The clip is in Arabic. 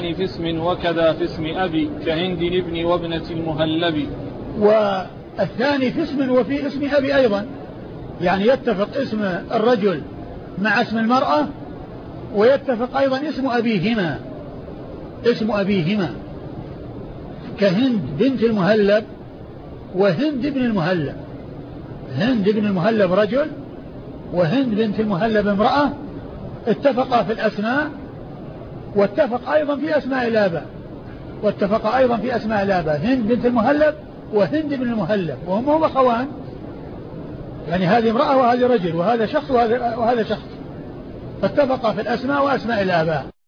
في اسم وكذا في اسم أبي كهند ابن وابنة المهلب. والثاني في اسم وفي اسم أبي أيضا، يعني يتفق اسم الرجل مع اسم المرأة، ويتفق أيضا اسم أبيهما كهند بنت المهلب وهند بن المهلب. هند بن المهلب رجل وهند بنت المهلب امرأة، اتفقا في الأسماء واتفق أيضا في أسماء الآباء، هند بنت المهلب وهند بن المهلب، وهم أخوان، يعني هذه امرأة وهذه رجل، وهذا شخص وهذا شخص، فاتفقا في الأسماء وأسماء الآباء.